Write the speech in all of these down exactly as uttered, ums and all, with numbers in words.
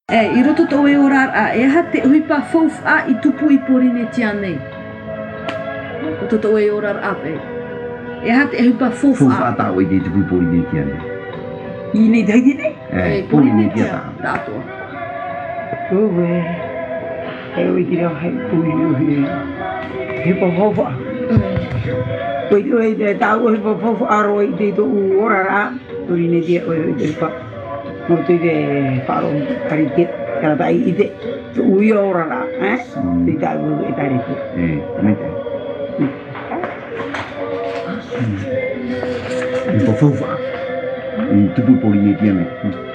E, i roto to e orar a, e ha te uhipa fouf a i tupu i porine tia nei. Roto to e orar a pe. E ha te uhipa fouf a. Fouf a ta o i te tupu i porine tia nei. I nei taiti nei? E, porine tia ta. Tātua. Uwe. E oi tira hai pui uhi. Hipa fouf a. Oi te oi te tau hipa fouf a ro i te to u orar a. Porine tia oi oi te hipa. No te te wharo kariket, kara tai i te ui ora rā, eh? Te tau e tari te. E, me te. I po fauwha. I tupu porine tia me.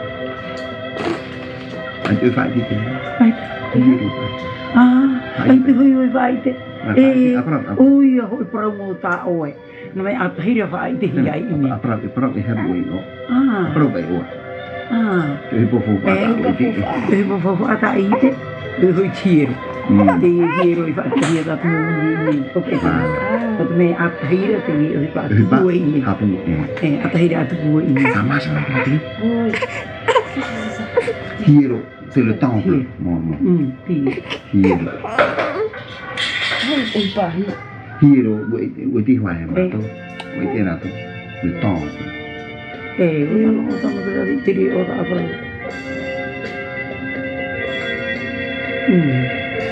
Ai te whai te te. Ai te. Ah, ai te hui hui whai te. E, ui a hoi parau mō tā oe. No me atahira whai te hi ai ime. Aparau, e parau e haru e no. Ah. Aparau bai oa. Ah. Te hipo fauwha ta o i te. Te hipo fauwha ta i te. Te hui tiere. Te hiero i whaakahia ta tū ni toke ta. O te me atahira te hi oi pa atu e ime. Hapu e. E, atahira atu e ime. Sa masa na te. Hiero, te le tau pe. Mo, mo. Mm, ti. Hiero. Hei, oi pahi. Hiero, ue te hua he mato. Ue te rato. Le tau pe. E, ui ano o tama te rari tiri o ta aparai. Mm.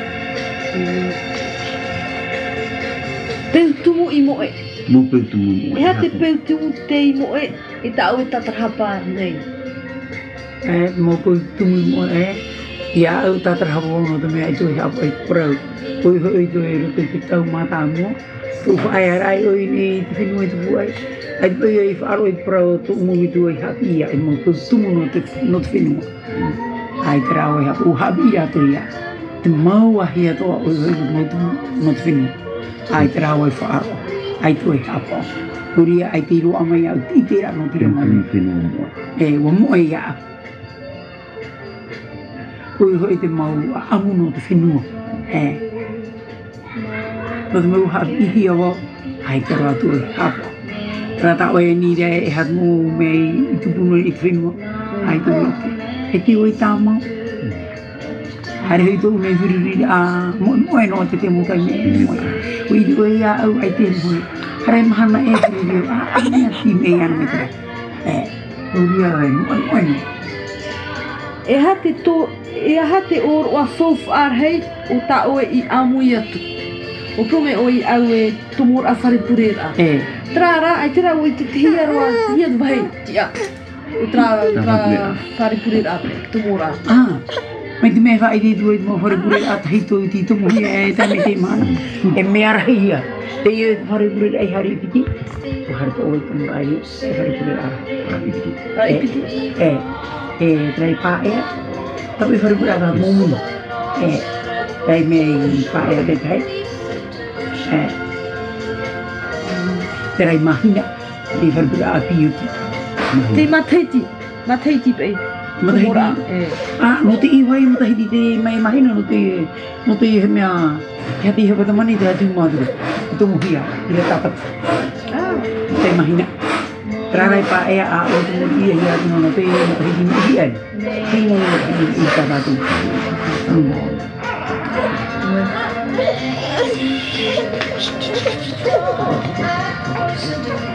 Peu tumu i mo e. Mo peu tumu mo e. E ha te peu tumu te i mo e. E tau e tatarhapa nei. E, mo peu tumu mo e. Ia au tatarhapa ono te mea i tui hapa i prau. Ui hoi tui e roto te tau mata mo. Tu whae arai oi ni te whenua i te puai. Ai te pui i whaaro i prau tu umu i tui hapi ia. E mo peu tumu no te whenua. Ai te rao i hapa. U hapi ia tu ia. Te mau ahi atoa oi hoi no te whenua. Ai te rao i whaaro. Ai tui hapa. Huria ai te iro amai au titera no tira mani. E wa moe ia. Oi hoi te mau a amu no te whenua. E. Nō te mau hapi ihi awa. Ai te rao tui hapa. Rata oe ni rea e hat mō mei i tupuno i te whenua. Ai tui ake. He te oi tā mau. Hare hei tōu nei whiriri a moe moe no te te mukai me moe. Ui te oi a au ai te moe. Hare mahana e whiriri a a mea ti mei ana me tera. E, ui a ai moe moe no. E ha te tō, e ha te oro a fouf ar hei o ta oe i amui atu. O prome oi au e tomor a wharepurera. E. Trara, ai tera oi te hia roa, hia vai, tia. O tra, tra, wharepurera ape, tomora. Ah. Mai te mea whae te tuai mo wharepure a tahito i ti tumu hia e tame te mana. E mea rahi ia. Te ia wharepure ai hari piti. O hari ka oi kamu ai e wharepure a hari piti. Hari piti. E. E trai pā ea. Tapi wharepure a ka mōmuna. E. Trai mea i pā ea te tai. E. Trai mahina. Te wharepure a piuti. Te mateiti. Mateiti pei. Matahiti. Ah, no te iwai matahiti te mai mahina no te no te he mea he te hewa tamani te atu madura. Ito muhia, i le tapat. Ah. Te mahina. Trarai pa ea a o te muhia i atu no te matahiti muhi ai. Hei mo i tatatu. Mm.